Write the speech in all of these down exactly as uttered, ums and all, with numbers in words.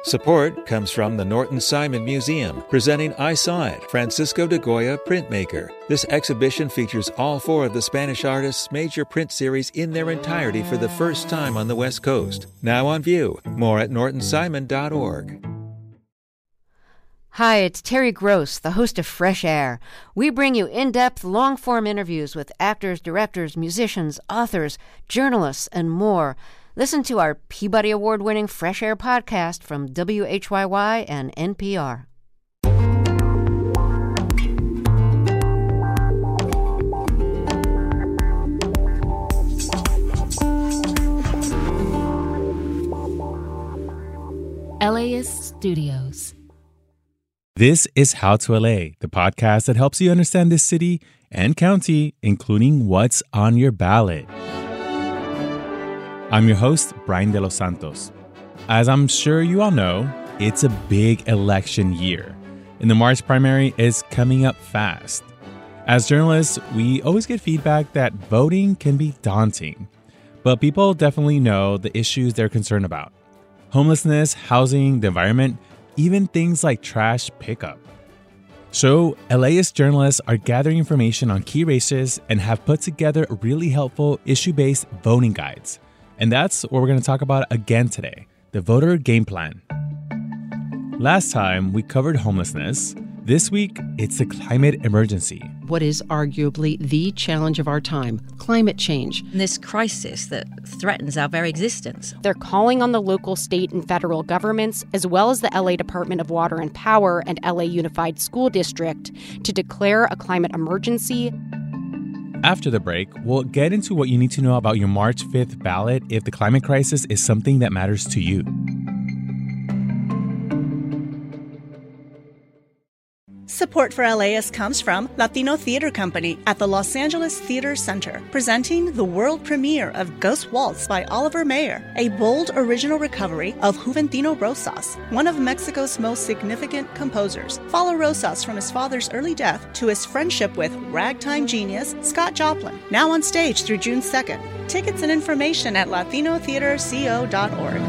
Support comes from the Norton Simon Museum, presenting I Saw It, Francisco de Goya Printmaker. This exhibition features all four of the Spanish artist's major print series in their entirety for the first time on the West Coast. Now on view. More at norton simon dot org. Hi, it's Terry Gross, the host of Fresh Air. We bring you in-depth, long-form interviews with actors, directors, musicians, authors, journalists, and more. Listen to our Peabody Award-winning Fresh Air podcast from W H Y Y and N P R. LAist Studios. This is How to L A, the podcast that helps you understand this city and county, including what's on your ballot. I'm your host, Brian De Los Santos. As I'm sure you all know, it's a big election year, and the March primary is coming up fast. As journalists, we always get feedback that voting can be daunting, but people definitely know the issues they're concerned about. Homelessness, housing, the environment, even things like trash pickup. So, LAist journalists are gathering information on key races and have put together really helpful issue-based voting guides. And that's what we're going to talk about again today, the voter game plan. Last time, we covered homelessness. This week, it's the climate emergency. What is arguably the challenge of our time, climate change. This crisis that threatens our very existence. They're calling on the local, state, and federal governments, as well as the L A Department of Water and Power and L A Unified School District, to declare a climate emergency. After the break, we'll get into what you need to know about your March fifth ballot if the climate crisis is something that matters to you. Support for LAist comes from Latino Theater Company at the Los Angeles Theater Center, presenting the world premiere of Ghost Waltz by Oliver Mayer, a bold original recovery of Juventino Rosas, one of Mexico's most significant composers. Follow Rosas from his father's early death to his friendship with ragtime genius Scott Joplin, now on stage through June second. Tickets and information at latino theater co dot org.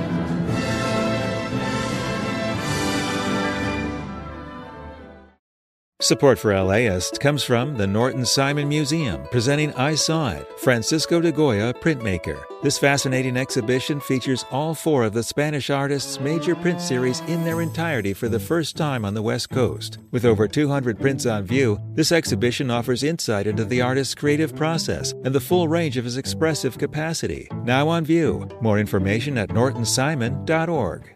Support for LAist comes from the Norton Simon Museum, presenting I Saw It, Francisco de Goya Printmaker. This fascinating exhibition features all four of the Spanish artist's major print series in their entirety for the first time on the West Coast. With over two hundred prints on view, this exhibition offers insight into the artist's creative process and the full range of his expressive capacity. Now on view. More information at norton simon dot org.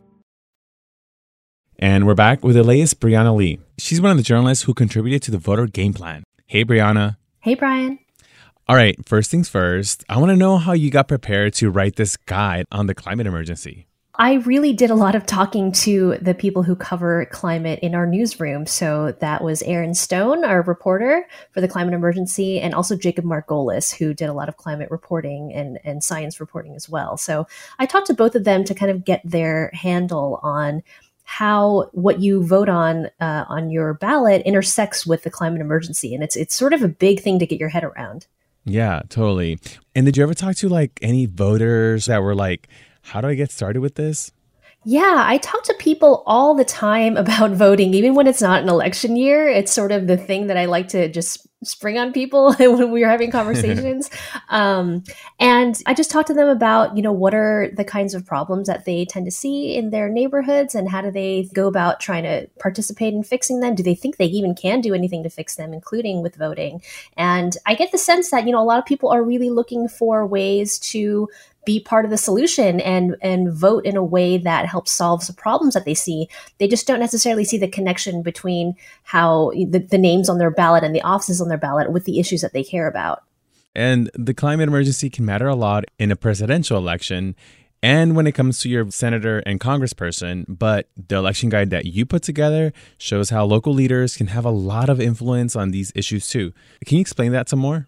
And we're back with LAist Brianna Lee. She's one of the journalists who contributed to the voter game plan. Hey, Brianna. Hey, Brian. All right, first things first, I want to know how you got prepared to write this guide on the climate emergency. I really did a lot of talking to the people who cover climate in our newsroom. So that was Aaron Stone, our reporter for the climate emergency, and also Jacob Margolis, who did a lot of climate reporting and, and science reporting as well. So I talked to both of them to kind of get their handle on how what you vote on uh, on your ballot intersects with the climate emergency. And it's it's sort of a big thing to get your head around. Yeah, totally. And did you ever talk to like any voters that were like, how do I get started with this? Yeah, I talk to people all the time about voting, even when it's not an election year. It's sort of the thing that I like to just spring on people when we are having conversations. um, and I just talk to them about, you know, what are the kinds of problems that they tend to see in their neighborhoods and how do they go about trying to participate in fixing them? Do they think they even can do anything to fix them, including with voting? And I get the sense that, you know, a lot of people are really looking for ways to be part of the solution and and vote in a way that helps solve the problems that they see. They just don't necessarily see the connection between how the, the names on their ballot and the offices on their ballot with the issues that they care about. And the climate emergency can matter a lot in a presidential election and when it comes to your senator and congressperson. But the election guide that you put together shows how local leaders can have a lot of influence on these issues too. Can you explain that some more?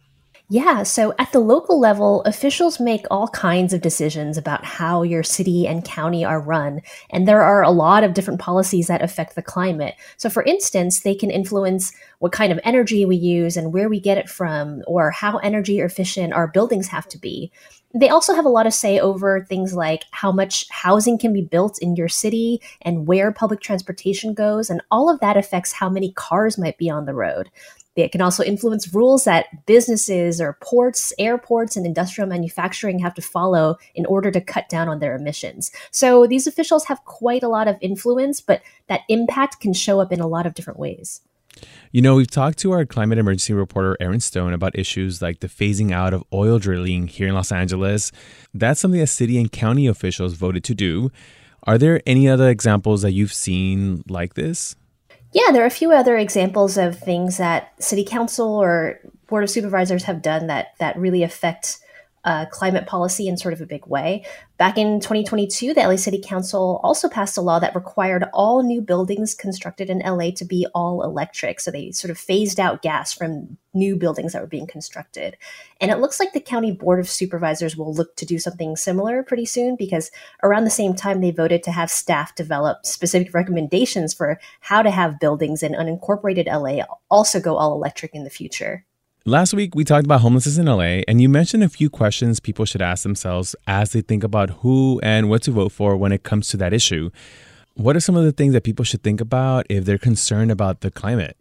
Yeah, so at the local level, officials make all kinds of decisions about how your city and county are run, and there are a lot of different policies that affect the climate. So, for instance, they can influence what kind of energy we use and where we get it from, or how energy efficient our buildings have to be. They also have a lot of say over things like how much housing can be built in your city and where public transportation goes, and all of that affects how many cars might be on the road. It can also influence rules that businesses or ports, airports, and industrial manufacturing have to follow in order to cut down on their emissions. So these officials have quite a lot of influence, but that impact can show up in a lot of different ways. You know, we've talked to our climate emergency reporter, Aaron Stone, about issues like the phasing out of oil drilling here in Los Angeles. That's something that city and county officials voted to do. Are there any other examples that you've seen like this? Yeah, there are a few other examples of things that city council or board of supervisors have done that that really affect uh, climate policy in sort of a big way. Back in twenty twenty-two, the L A City Council also passed a law that required all new buildings constructed in L A to be all electric. So they sort of phased out gas from new buildings that were being constructed. And it looks like the County Board of Supervisors will look to do something similar pretty soon, because around the same time they voted to have staff develop specific recommendations for how to have buildings in unincorporated L A also go all electric in the future. Last week, we talked about homelessness in L A, and you mentioned a few questions people should ask themselves as they think about who and what to vote for when it comes to that issue. What are some of the things that people should think about if they're concerned about the climate?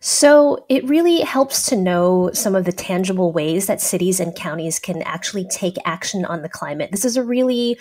So it really helps to know some of the tangible ways that cities and counties can actually take action on the climate. This is a really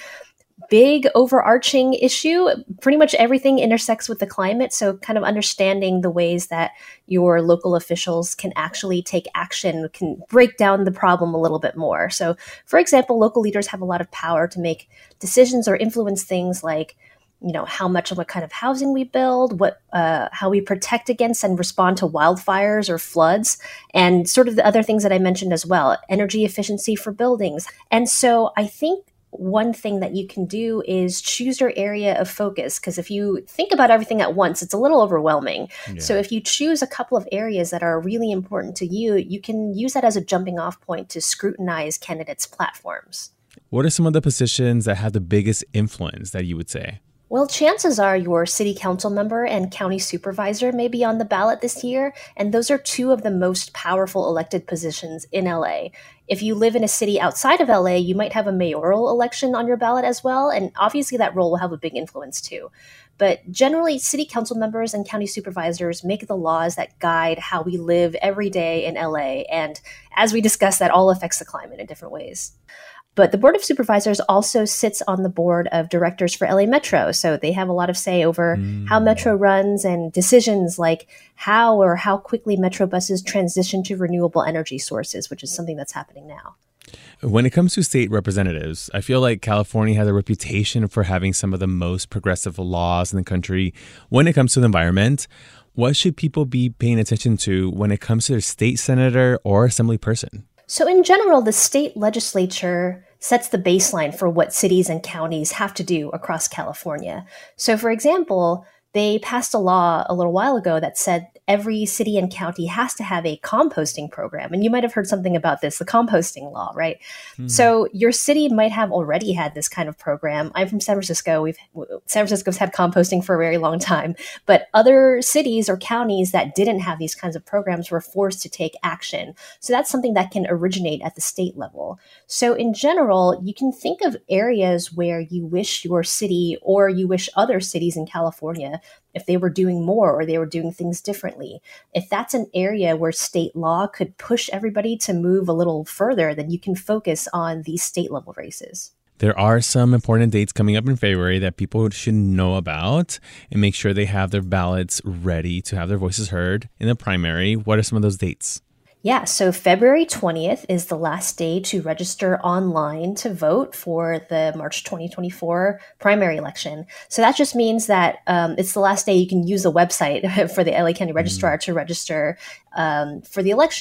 big overarching issue. Pretty much everything intersects with the climate. So kind of understanding the ways that your local officials can actually take action can break down the problem a little bit more. So for example, local leaders have a lot of power to make decisions or influence things like, you know, how much and what kind of housing we build, what, uh, how we protect against and respond to wildfires or floods, and sort of the other things that I mentioned as well, energy efficiency for buildings. And so I think one thing that you can do is choose your area of focus, because if you think about everything at once, it's a little overwhelming. Yeah. So if you choose a couple of areas that are really important to you, you can use that as a jumping off point to scrutinize candidates' platforms. What are some of the positions that have the biggest influence that you would say? Well, chances are your city council member and county supervisor may be on the ballot this year, and those are two of the most powerful elected positions in L A. If you live in a city outside of L A, you might have a mayoral election on your ballot as well, and obviously that role will have a big influence too. But generally, city council members and county supervisors make the laws that guide how we live every day in L A, and as we discussed, that all affects the climate in different ways. But the Board of Supervisors also sits on the board of directors for L A Metro. So they have a lot of say over mm. how Metro runs and decisions like how or how quickly Metro buses transition to renewable energy sources, which is something that's happening now. When it comes to state representatives, I feel like California has a reputation for having some of the most progressive laws in the country when it comes to the environment. What should people be paying attention to when it comes to their state senator or assembly person? So in general, the state legislature sets the baseline for what cities and counties have to do across California. So for example, they passed a law a little while ago that said every city and county has to have a composting program. And you might have heard something about this, the composting law, right? Mm-hmm. So your city might have already had this kind of program. I'm from San Francisco. We've San Francisco's had composting for a very long time. But other cities or counties that didn't have these kinds of programs were forced to take action. So that's something that can originate at the state level. So in general, you can think of areas where you wish your city or you wish other cities in California, if they were doing more or they were doing things differently. If that's an area where state law could push everybody to move a little further, then you can focus on these state level races. There are some important dates coming up in February that people should know about and make sure they have their ballots ready to have their voices heard in the primary. What are some of those dates? Yeah, so February twentieth is the last day to register online to vote for the March twenty twenty-four primary election. So that just means that um, it's the last day you can use the website for the L A County Registrar mm. to register um, for the election.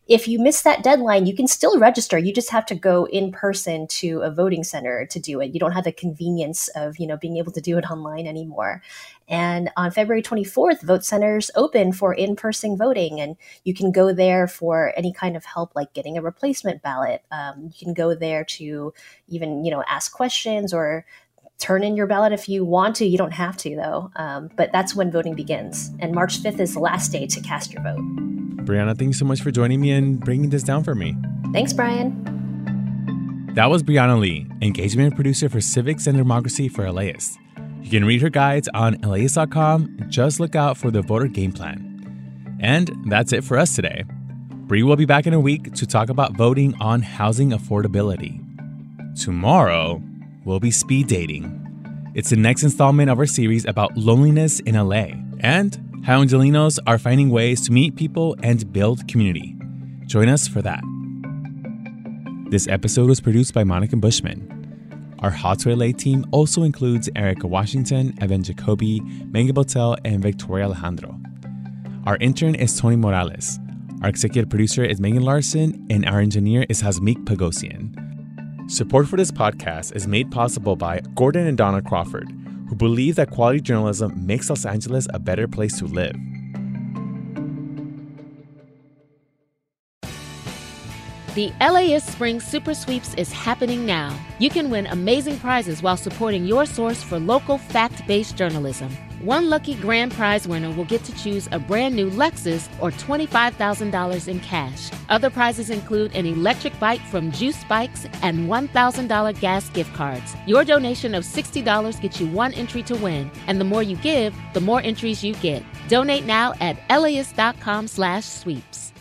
if you miss that deadline, you can still register. You just have to go in person to a voting center to do it. You don't have the convenience of, you know, being able to do it online anymore. And on February twenty-fourth, vote centers open for in-person voting, and you can go there for any kind of help, like getting a replacement ballot. Um, you can go there to even, you know, ask questions or turn in your ballot if you want to. You don't have to, though. Um, but that's when voting begins. And March fifth is the last day to cast your vote. Brianna, thank you so much for joining me and breaking this down for me. Thanks, Brian. That was Brianna Lee, engagement producer for Civics and Democracy for LAist. You can read her guides on L Aist dot com. Just look out for the voter game plan. And that's it for us today. Bree will be back in a week to talk about voting on housing affordability. Tomorrow, we'll be speed dating. It's the next installment of our series about loneliness in L A and how Angelinos are finding ways to meet people and build community. Join us for that. This episode was produced by Monica Bushman. Our Hot to L A team also includes Erica Washington, Evan Jacoby, Megan Botel, and Victoria Alejandro. Our intern is Tony Morales. Our executive producer is Megan Larson, and our engineer is Hasmik Pagosian. Support for this podcast is made possible by Gordon and Donna Crawford, who believe that quality journalism makes Los Angeles a better place to live. The LAist Spring Super Sweeps is happening now. You can win amazing prizes while supporting your source for local fact-based journalism. One lucky grand prize winner will get to choose a brand new Lexus or twenty-five thousand dollars in cash. Other prizes include an electric bike from Juice Bikes and one thousand dollars gas gift cards. Your donation of sixty dollars gets you one entry to win, and the more you give, the more entries you get. Donate now at L A ist dot com slash sweeps.